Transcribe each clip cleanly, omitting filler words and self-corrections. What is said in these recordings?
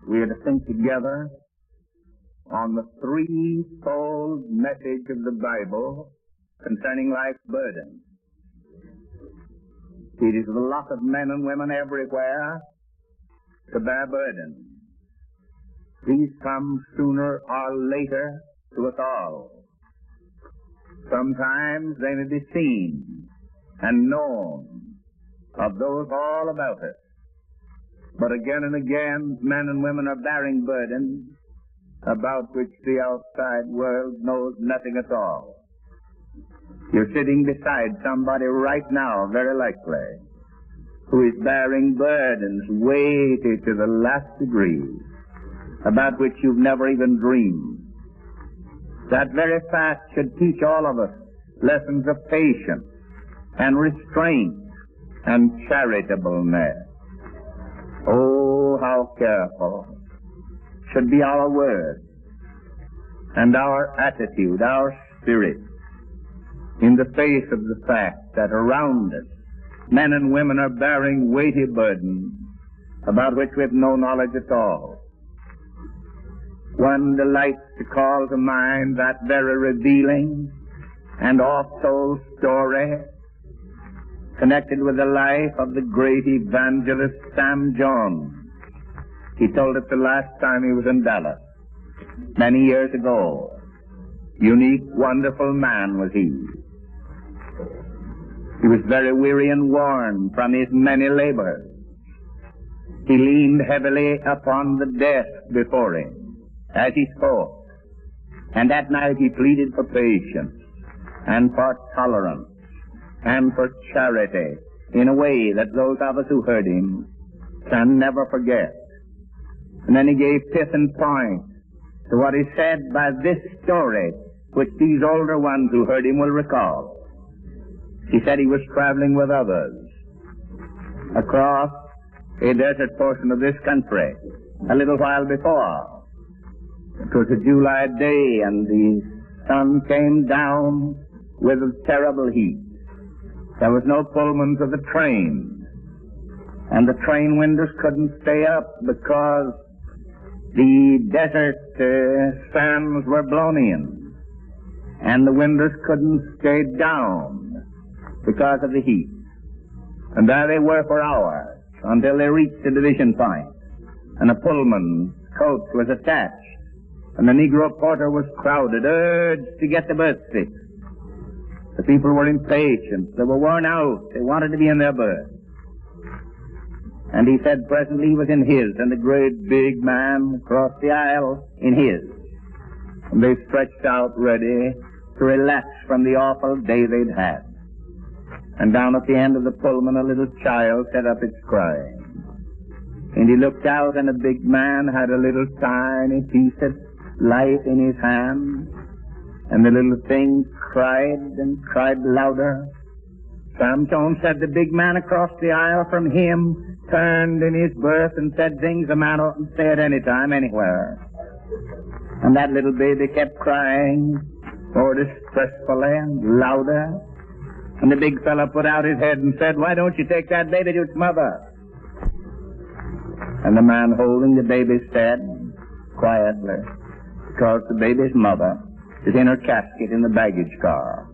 we are to think together on the threefold message of the Bible concerning life's burden. It is the lot of men and women everywhere to bear burdens. These come sooner or later to us all. Sometimes they may be seen and known of those all about us. But again and again, men and women are bearing burdens about which the outside world knows nothing at all. You're sitting beside somebody right now, very likely, who is bearing burdens weighty to the last degree, about which you've never even dreamed. That very fact should teach all of us lessons of patience and restraint and charitableness. Oh, how careful should be our words and our attitude, our spirit, in the face of the fact that around us men and women are bearing weighty burdens about which we have no knowledge at all. One delights to call to mind that very revealing and oft-told story connected with the life of the great evangelist Sam Jones. He told it the last time he was in Dallas, many years ago. Unique, wonderful man was he. He was very weary and worn from his many labors. He leaned heavily upon the desk before him as he spoke, and that night he pleaded for patience and for tolerance and for charity in a way that those of us who heard him can never forget. And then he gave pith and point to what he said by this story, which these older ones who heard him will recall. He said he was traveling with others across a desert portion of this country a little while before. It was a July day, and the sun came down with a terrible heat. There was no Pullman to the train, and the train windows couldn't stay up because the desert fans were blown in, and the windows couldn't stay down because of the heat. And there they were for hours until they reached the division point, and a Pullman coach was attached, and the Negro porter was crowded, urged to get the berth fixed. The people were impatient. They were worn out. They wanted to be in their berth. And he said presently he was in his, and the great big man crossed the aisle in his. And they stretched out ready to relax from the awful day they'd had. And down at the end of the Pullman, a little child set up its crying. And he looked out, and a big man had a little tiny piece of life in his hand. And the little thing cried and cried louder. Sam Jones said the big man across the aisle from him turned in his berth and said things a man oughtn't say at any time, anywhere. And that little baby kept crying more distressfully and louder. And the big fellow put out his head and said, "Why don't you take that baby to its mother?" And the man holding the baby said quietly, "Because the baby's mother is in her casket in the baggage car."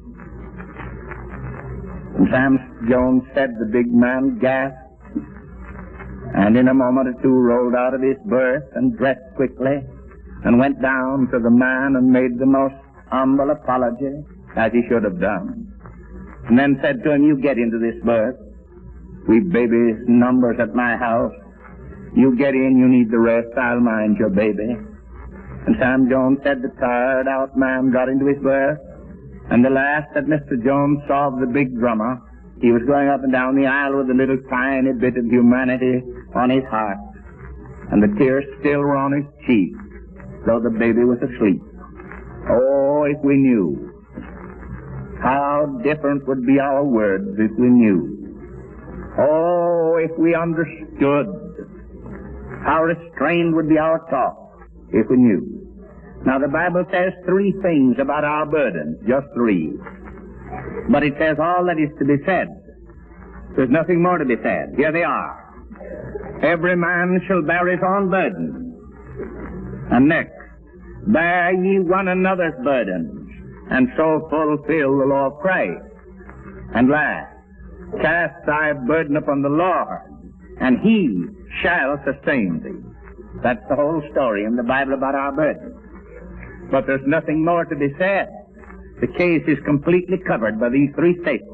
And Sam Jones said the big man gasped, and in a moment or two rolled out of his berth and dressed quickly and went down to the man and made the most humble apology, as he should have done, and then said to him, "You get into this berth. We've babies' numbers at my house. You get in, you need the rest. I'll mind your baby." And Sam Jones said the tired-out man got into his berth, and the last that Mr. Jones saw of the big drummer, he was going up and down the aisle with a little tiny bit of humanity on his heart, and the tears still were on his cheeks, though the baby was asleep. Oh, if we knew, how different would be our words if we knew. Oh, if we understood, how restrained would be our talk if we knew. Now, the Bible says three things about our burden, just three. But it says all that is to be said. There's nothing more to be said. Here they are. Every man shall bear his own burden. And next, bear ye one another's burdens, and so fulfill the law of Christ. And last, cast thy burden upon the Lord, and he shall sustain thee. That's the whole story in the Bible about our burden. But there's nothing more to be said. The case is completely covered by these three statements.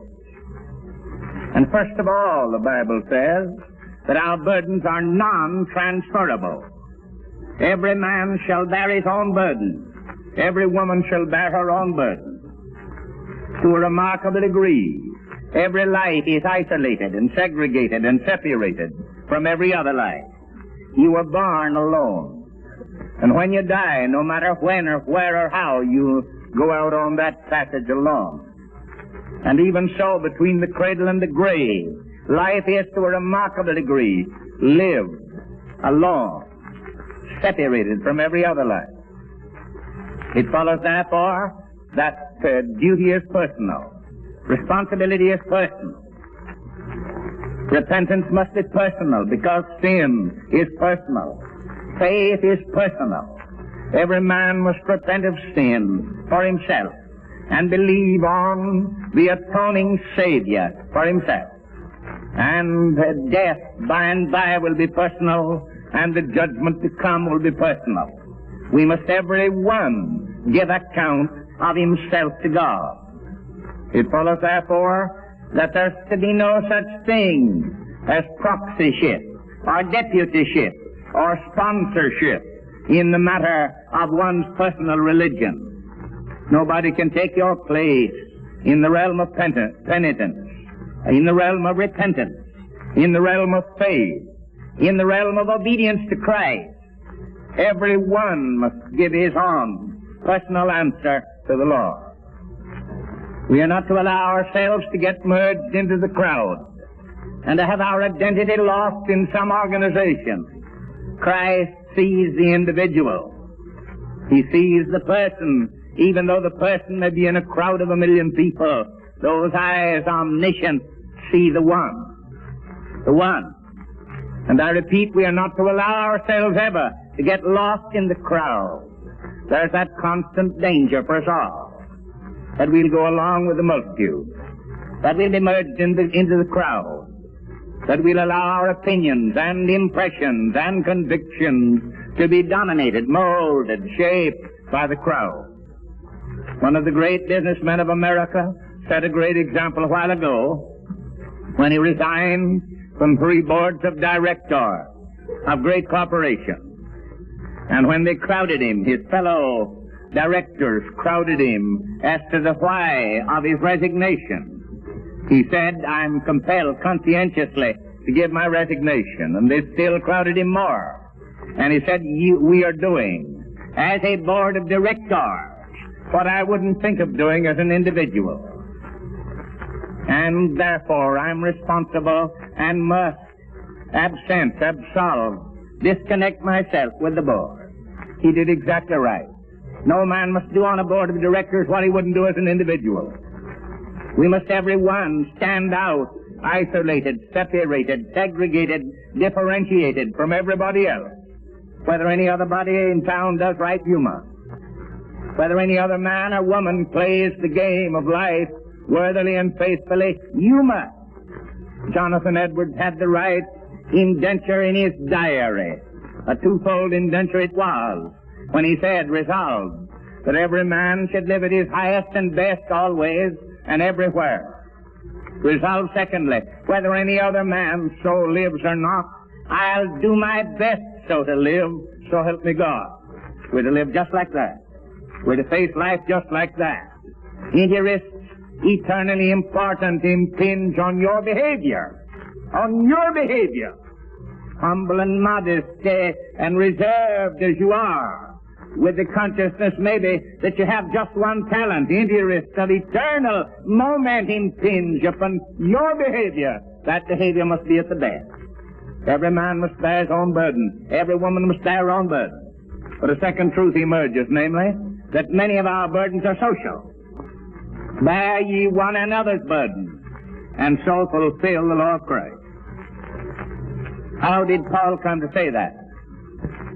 And first of all, the Bible says that our burdens are non-transferable. Every man shall bear his own burden. Every woman shall bear her own burden. To a remarkable degree, every life is isolated and segregated and separated from every other life. You were born alone. And when you die, no matter when or where or how, you go out on that passage alone. And even so, between the cradle and the grave, life is to a remarkable degree lived alone, separated from every other life. It follows, therefore, that duty is personal. Responsibility is personal. Repentance must be personal because sin is personal. Faith is personal. Every man must repent of sin for himself and believe on the atoning Savior for himself. And death by and by will be personal, and the judgment to come will be personal. We must every one give account of himself to God. It follows, therefore, that there's to be no such thing as proxyship or deputyship or sponsorship in the matter of one's personal religion. Nobody can take your place in the realm of penitence, in the realm of repentance, in the realm of faith, in the realm of obedience to Christ. Every one must give his own personal answer to the Lord. We are not to allow ourselves to get merged into the crowd and to have our identity lost in some organization. Christ sees the individual. He sees the person, even though the person may be in a crowd of 1,000,000 people. Those eyes, omniscient, see the one. The one. And I repeat, we are not to allow ourselves ever to get lost in the crowd. There's that constant danger for us all, that we'll go along with the multitude, that we'll be merged into the crowd, that we'll allow our opinions and impressions and convictions to be dominated, molded, shaped by the crowd. One of the great businessmen of America set a great example a while ago when he resigned from 3 boards of directors of great corporations. And when they crowded him, his fellow directors crowded him as to the why of his resignation, he said, "I'm compelled conscientiously to give my resignation." And they still crowded him more. And he said, "We are doing, as a board of directors, what I wouldn't think of doing as an individual. And therefore I'm responsible and must absolve, disconnect myself with the board." He did exactly right. No man must do on a board of directors what he wouldn't do as an individual. We must every one stand out, isolated, separated, segregated, differentiated from everybody else. Whether any other body in town does right, you must. Whether any other man or woman plays the game of life worthily and faithfully, you must. Jonathan Edwards had the right indenture in his diary. A 2-fold indenture it was, when he said, resolved, that every man should live at his highest and best always and everywhere. Resolved, secondly, whether any other man so lives or not, I'll do my best so to live, so help me God. We're to live just like that. We're to face life just like that. Interests eternally important impinge on your behavior. On your behavior. Humble and modest and reserved as you are, with the consciousness maybe that you have just one talent, interests of eternal moment impinge upon your behavior. That behavior must be at the best. Every man must bear his own burden. Every woman must bear her own burden. But a second truth emerges, namely, that many of our burdens are social. Bear ye one another's burden, and so fulfill the law of Christ. How did Paul come to say that?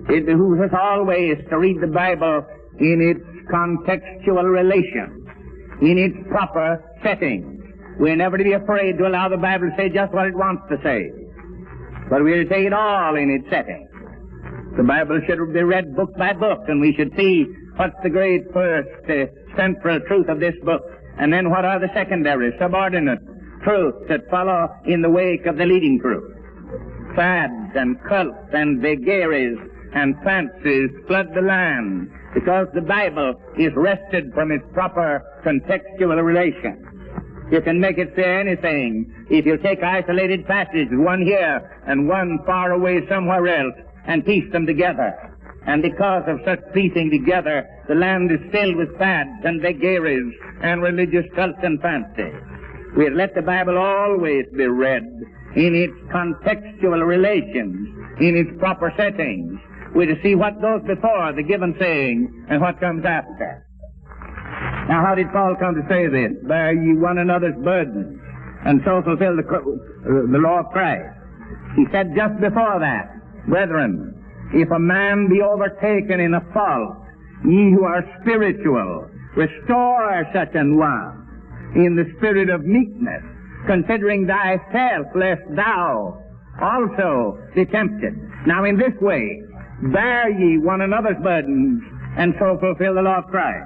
It behooves us always to read the Bible in its contextual relation, in its proper setting. We're never to be afraid to allow the Bible to say just what it wants to say, but we're to take it all in its setting. The Bible should be read book by book, and we should see what's the great first central truth of this book, and then what are the secondary, subordinate truths that follow in the wake of the leading truth. Fads and cults and vagaries and fancies flood the land because the Bible is wrested from its proper contextual relation. You can make it say anything if you take isolated passages, one here and one far away somewhere else, and piece them together. And because of such piecing together, the land is filled with fads and vagaries and religious cults and fancy. We let the Bible always be read in its contextual relations, in its proper settings. We're to see what goes before the given saying and what comes after. Now, how did Paul come to say this? Bear ye one another's burdens, and so fulfill the law of Christ. He said just before that, brethren, if a man be overtaken in a fault, ye who are spiritual, restore such an one in the spirit of meekness, considering thyself, lest thou also be tempted. Now, in this way, bear ye one another's burdens, and so fulfill the law of Christ.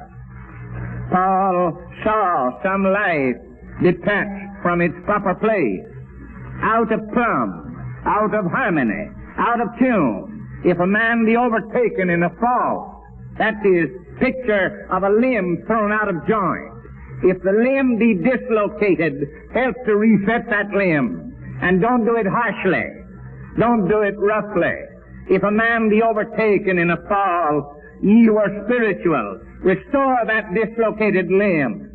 Paul saw some life detached from its proper place, out of plumb, out of harmony, out of tune. If a man be overtaken in a fault, that is picture of a limb thrown out of joint. If the limb be dislocated, help to reset that limb. And don't do it harshly. Don't do it roughly. If a man be overtaken in a fall, ye who are spiritual, restore that dislocated limb.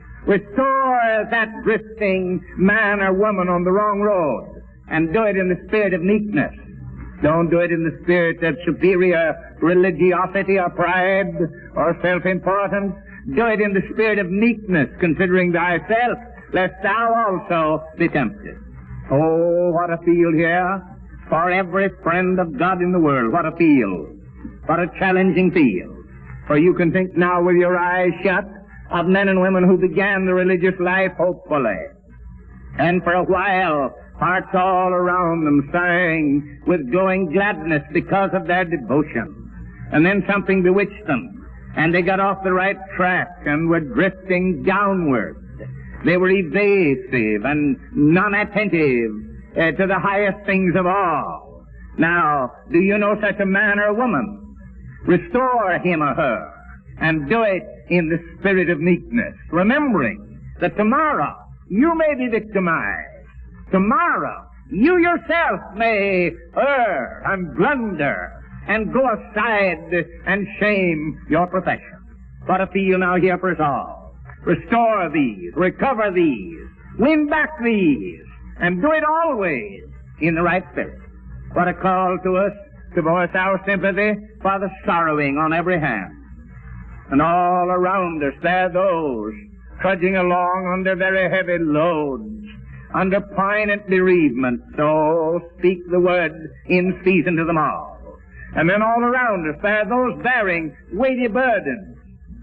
Restore that drifting man or woman on the wrong road. And do it in the spirit of meekness. Don't do it in the spirit of superior religiosity or pride or self-importance. Do it in the spirit of meekness, considering thyself, lest thou also be tempted. Oh, what a field here for every friend of God in the world. What a field. What a challenging field. For you can think now with your eyes shut of men and women who began the religious life hopefully, and for a while hearts all around them sang with glowing gladness because of their devotion. And then something bewitched them, and they got off the right track and were drifting downward. They were evasive and non-attentive to the highest things of all. Now, do you know such a man or woman? Restore him or her, and do it in the spirit of meekness, remembering that tomorrow you may be victimized. Tomorrow, you yourself may err and blunder and go aside and shame your profession. What a field now here for us all. Restore these, recover these, win back these, and do it always in the right spirit. What a call to us to voice our sympathy for the sorrowing on every hand. And all around us there are those trudging along under very heavy loads, under poignant bereavement. So speak the word in season to them all. And then all around us there are those bearing weighty burdens,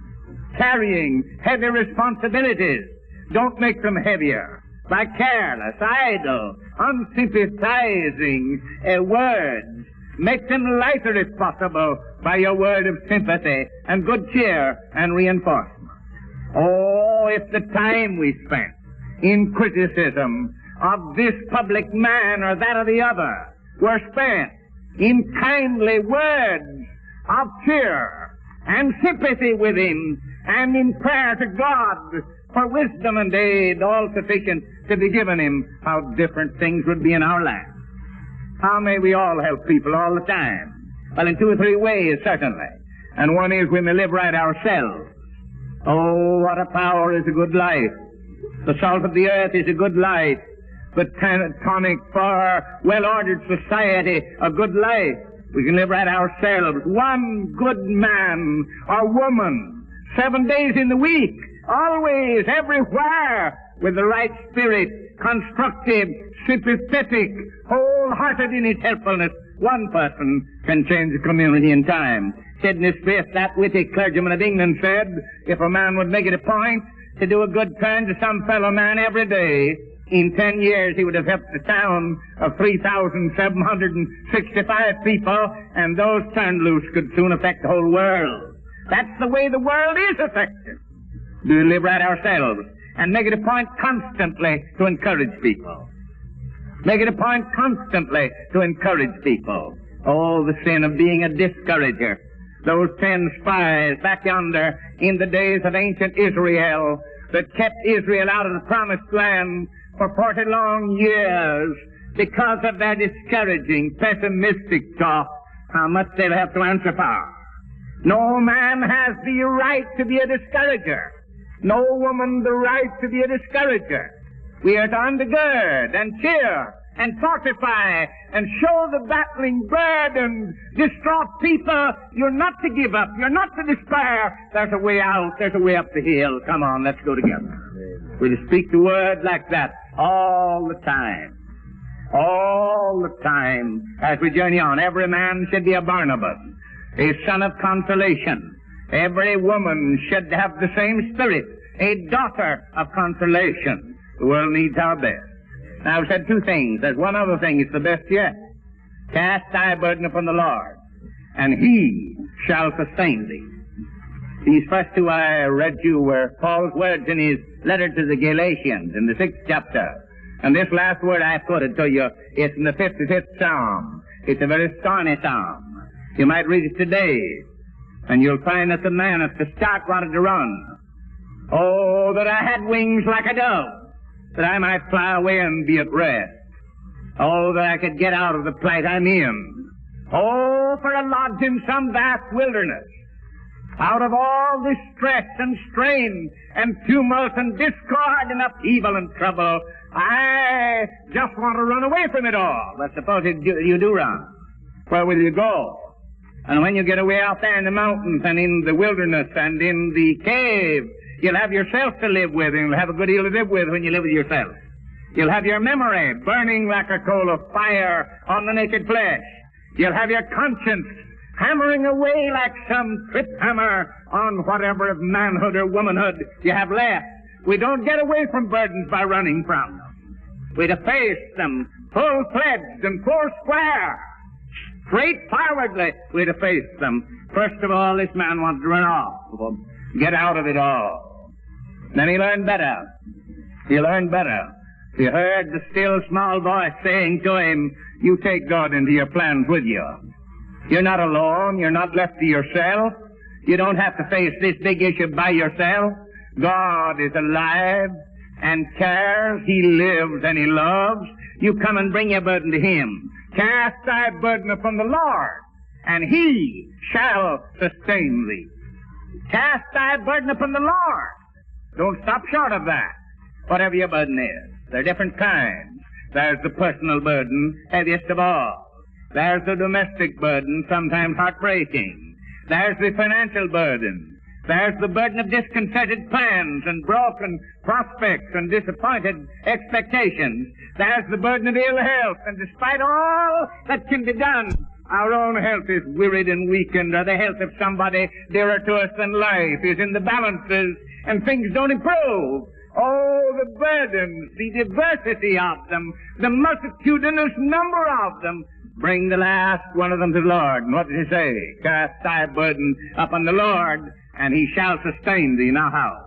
carrying heavy responsibilities. Don't make them heavier by careless, idle, unsympathizing words. Make them lighter if possible by your word of sympathy and good cheer and reinforcement. Oh, if the time we spent in criticism of this public man or that of the other were spent in kindly words of cheer and sympathy with him and in prayer to God for wisdom and aid all sufficient to be given him, how different things would be in our land. How may we all help people all the time? Well, in 2 or 3 ways, certainly. And one is we may live right ourselves. Oh, what a power is a good life. The salt of the earth is a good life. The tonic for well-ordered society, a good life. We can live right ourselves. One good man or woman, 7 days in the week, always, everywhere, with the right spirit, constructive, sympathetic, wholehearted in its helpfulness, One person can change a community in time. Sidney Smith, that witty clergyman of England, said, if a man would make it a point to do a good turn to some fellow man every day, in 10 years he would have helped a town of 3,765 people, and those turned loose could soon affect the whole world. That's the way the world is affected. Do we live right ourselves and make it a point constantly to encourage people? Make it a point constantly to encourage people. Oh, the sin of being a discourager. Those 10 spies back yonder in the days of ancient Israel that kept Israel out of the promised land for 40 long years because of their discouraging, pessimistic talk, how much they'll have to answer for. No man has the right to be a discourager. No woman the right to be a discourager. We are to undergird and cheer and fortify and show the battling, burdened, distraught people you're not to give up. You're not to despair. There's a way out. There's a way up the hill. Come on, let's go together. We'll speak the word like that all the time. All the time as we journey on. Every man should be a Barnabas, a son of consolation. Every woman should have the same spirit, a daughter of consolation. The world needs our best. Now, I've said two things. There's one other thing. It's the best yet. Cast thy burden upon the Lord, and he shall sustain thee. These first two I read you were Paul's words in his letter to the Galatians in the 6th chapter. And this last word I quoted to you, it's in the 55th Psalm. It's a very stormy psalm. You might read it today, and you'll find that the man at the start wanted to run. Oh, that I had wings like a dove, that I might fly away and be at rest. Oh, that I could get out of the plight I'm in. Oh, for a lodge in some vast wilderness, out of all this stress and strain and tumult and discord and upheaval and trouble. I just want to run away from it all. But suppose you do run. Where will you go? And when you get away out there in the mountains and in the wilderness and in the cave, you'll have yourself to live with, and you'll have a good deal to live with when you live with yourself. You'll have your memory burning like a coal of fire on the naked flesh. You'll have your conscience hammering away like some trip hammer on whatever of manhood or womanhood you have left. We don't get away from burdens by running from them. We to face them full-fledged and four-square. Straightforwardly, we to face them. First of all, this man wanted to run off. Get out of it all. Then he learned better. He learned better. He heard the still small voice saying to him, you take God into your plans with you. You're not alone. You're not left to yourself. You don't have to face this big issue by yourself. God is alive and cares. He lives and he loves. You come and bring your burden to him. Cast thy burden upon the Lord, and he shall sustain thee. Cast thy burden upon the Lord. Don't stop short of that, whatever your burden is. There are different kinds. There's the personal burden, heaviest of all. There's the domestic burden, sometimes heartbreaking. There's the financial burden. There's the burden of disconcerted plans and broken prospects and disappointed expectations. There's the burden of ill health, and despite all that can be done, our own health is wearied and weakened, or the health of somebody dearer to us than life is in the balances, and things don't improve. Oh, the burdens, the diversity of them, the multitudinous number of them. Bring the last one of them to the Lord. And what does he say? Cast thy burden upon the Lord, and he shall sustain thee. Now how?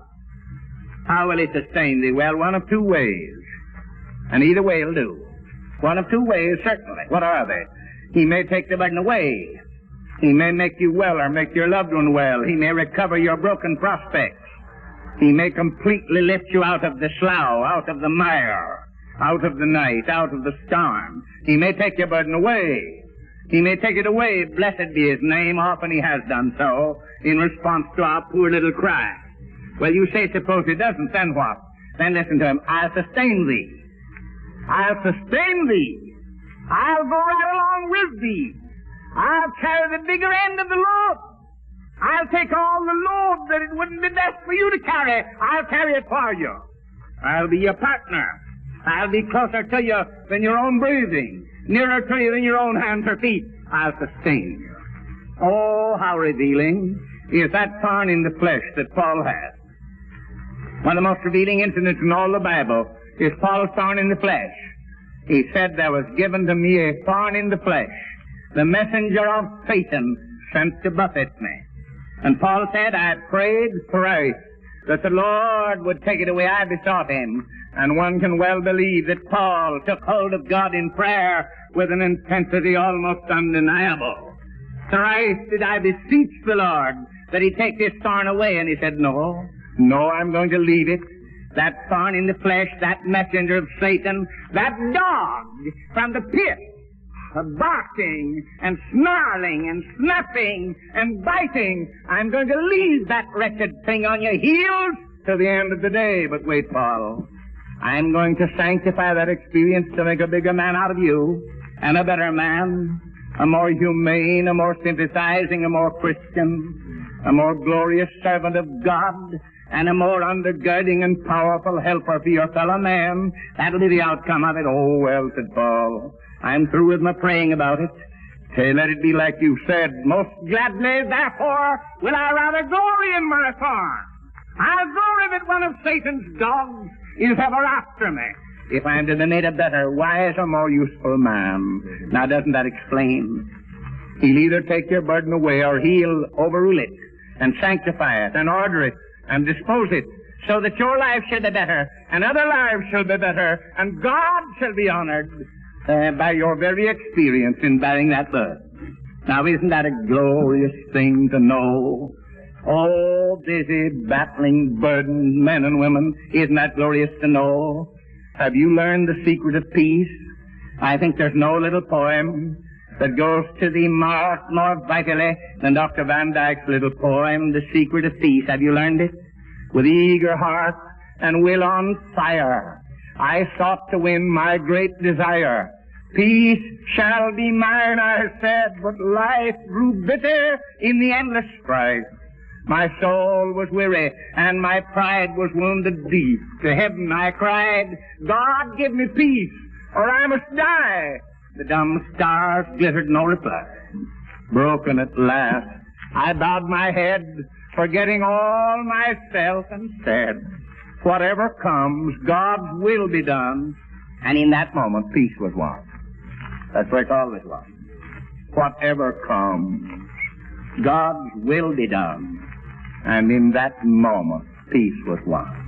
How will he sustain thee? Well, one of two ways. And either way will do. One of two ways, certainly. What are they? He may take the burden away. He may make you well or make your loved one well. He may recover your broken prospects. He may completely lift you out of the slough, out of the mire, out of the night, out of the storm. He may take your burden away. He may take it away, blessed be his name. Often he has done so in response to our poor little cry. Well, you say, suppose he doesn't, then what? Then listen to him. I'll sustain thee. I'll sustain thee. I'll go right along with thee. I'll carry the bigger end of the load. I'll take all the load that it wouldn't be best for you to carry. I'll carry it for you. I'll be your partner. I'll be closer to you than your own breathing, nearer to you than your own hands or feet. I'll sustain you. Oh, how revealing is that thorn in the flesh that Paul has. One of the most revealing incidents in all the Bible is Paul's thorn in the flesh. He said, there was given to me a thorn in the flesh, the messenger of Satan sent to buffet me. And Paul said, I prayed thrice that the Lord would take it away. I besought him. And one can well believe that Paul took hold of God in prayer with an intensity almost undeniable. Thrice did I beseech the Lord that he take this thorn away. And he said, no, I'm going to leave it. That thorn in the flesh, that messenger of Satan, that dog from the pit, barking and snarling and snapping and biting. I'm going to leave that wretched thing on your heels to the end of the day. But wait, Paul, I'm going to sanctify that experience to make a bigger man out of you, and a better man, a more humane, a more sympathizing, a more Christian, a more glorious servant of God, and a more undergirding and powerful helper for your fellow man. That'll be the outcome of it. Oh, well, said Paul, I'm through with my praying about it. Say, let it be like you said. Most gladly, therefore, will I rather glory in my thorn. I'll glory that one of Satan's dogs is ever after me, if I'm to be made a better, wiser, more useful man. Now, doesn't that explain? He'll either take your burden away, or he'll overrule it and sanctify it and order it and dispose it so that your life shall be better and other lives shall be better and God shall be honored by your very experience in bearing that burden. Now, isn't that a glorious thing to know? Oh, busy, battling, burdened men and women, isn't that glorious to know? Have you learned the secret of peace? I think there's no little poem that goes to thee more vitally than Dr. Van Dyke's little poem, The Secret of Peace. Have you learned it? With eager heart and will on fire, I sought to win my great desire. Peace shall be mine, I said, but life grew bitter in the endless strife. My soul was weary, and my pride was wounded deep. To heaven I cried, God, give me peace, or I must die. The dumb stars glittered, no reply. Broken at last, I bowed my head, forgetting all myself, and said, whatever comes, God's will be done. And in that moment, peace was won. That's where it's always won. Whatever comes, God's will be done. And in that moment, peace was won.